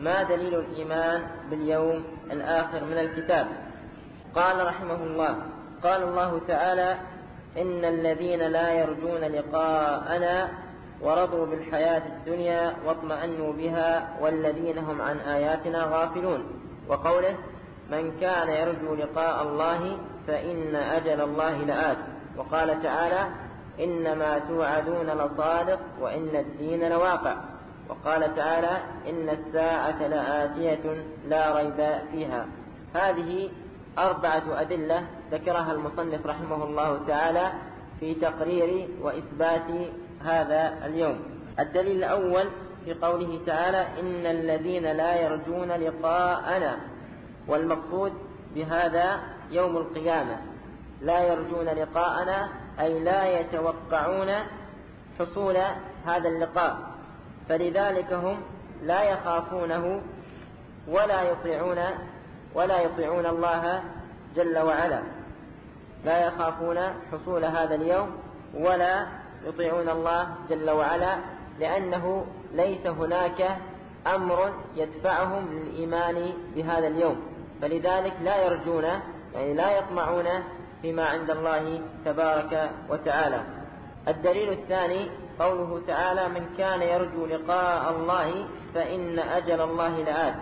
ما دليل الإيمان باليوم الآخر من الكتاب؟ قال رحمه الله: قال الله تعالى: إن الذين لا يرجون لقاءنا ورضوا بالحياة الدنيا واطمأنوا بها والذين هم عن آياتنا غافلون. وقوله: من كان يرجو لقاء الله فإن أجل الله لآت. وقال تعالى: إنما توعدون لصادق وإن الدين لواقع. وقال تعالى: إن الساعة لآتية لا ريب فيها. هذه 4 أدلة ذكرها المصنف رحمه الله تعالى في تقرير وإثبات هذا اليوم. الدليل الأول في قوله تعالى: إن الذين لا يرجون لقاءنا، والمقصود بهذا يوم القيامة. لا يرجون لقاءنا أي لا يتوقعون حصول هذا اللقاء، فلذلك هم لا يخافونه ولا يطيعون الله جل وعلا. لا يخافون حصول هذا اليوم ولا يطيعون الله جل وعلا، لأنه ليس هناك أمر يدفعهم للإيمان بهذا اليوم، فلذلك لا يرجون، يعني لا يطمعون فيما عند الله تبارك وتعالى. الدليل الثاني قوله تعالى: من كان يرجو لقاء الله فإن أجل الله لآت.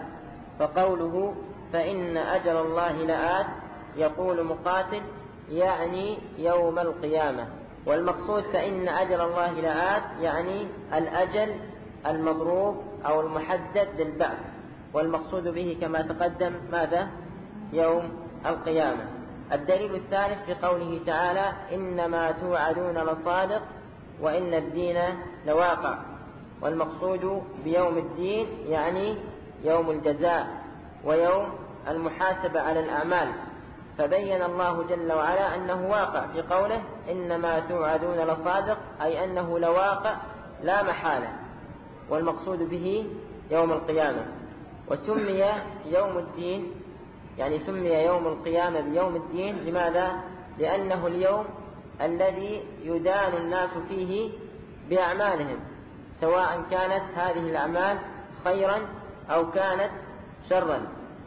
فقوله فإن أجل الله لآت يقول مقاتل يعني يوم القيامة، والمقصود فإن أجل الله لآت يعني الأجل المضروب أو المحدد للبعث، والمقصود به كما تقدم ماذا؟ يوم القيامة. الدليل الثالث في قوله تعالى: إنما توعدون لصادق وإن الدين لواقع. والمقصود بيوم الدين يعني يوم الجزاء ويوم المحاسبة على الأعمال، فبين الله جل وعلا أنه واقع في قوله: إنما توعدون لصادق، أي أنه لواقع لا محالة، والمقصود به يوم القيامة. وسمي يوم الدين، يعني سمي يوم القيامة بيوم الدين. لماذا؟ لأنه اليوم الذي يدان الناس فيه بأعمالهم، سواء كانت هذه الأعمال خيرا أو كانت شرا.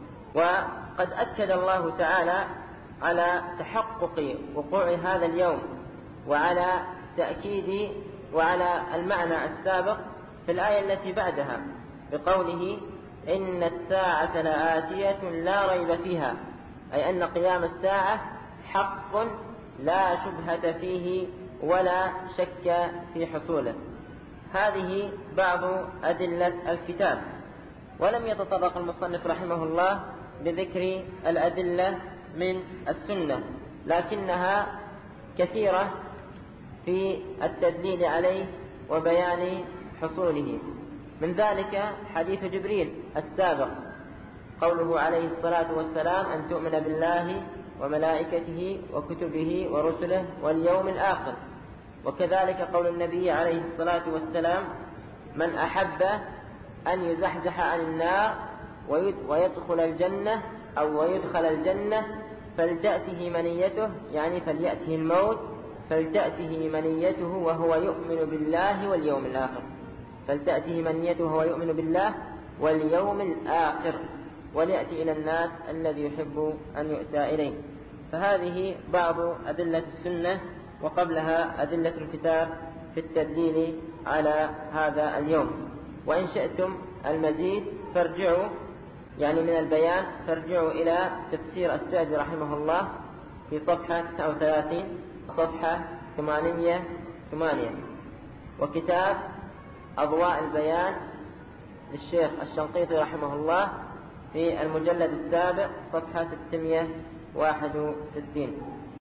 وقد أكد الله تعالى على تحقق وقوع هذا اليوم وعلى تأكيد وعلى المعنى السابق في الآية التي بعدها بقوله: إن الساعة لآتية لا ريب فيها، أي أن قيام الساعة حق لا شبهة فيه ولا شك في حصوله. هذه بعض أدلة الكتاب، ولم يتطرق المصنف رحمه الله بذكر الأدلة من السنة، لكنها كثيرة في التدليل عليه وبيان حصوله. من ذلك حديث جبريل السابق، قوله عليه الصلاة والسلام: أن تؤمن بالله وملائكته وكتبه ورسله واليوم الآخر. وكذلك قول النبي عليه الصلاة والسلام: من أحب أن يزحزح عن النار ويدخل الجنة أو ويدخل الجنة فلتأته منيته، يعني فليأته الموت، فلتأته منيته وهو يؤمن بالله واليوم الآخر. فلتأته منيته وهو يؤمن بالله واليوم الآخر، وليأتي إلى الناس الذي يحب أن يؤتى إليه. فهذه بعض أدلة السنة، وقبلها أدلة الكتاب في التدليل على هذا اليوم. وإن شئتم المزيد فارجعوا، يعني من البيان، فارجعوا إلى تفسير السعدي رحمه الله في صفحة 39 صفحة 808، وكتاب أضواء البيان للشيخ الشنقيطي رحمه الله في المجلد السابع صفحة 661.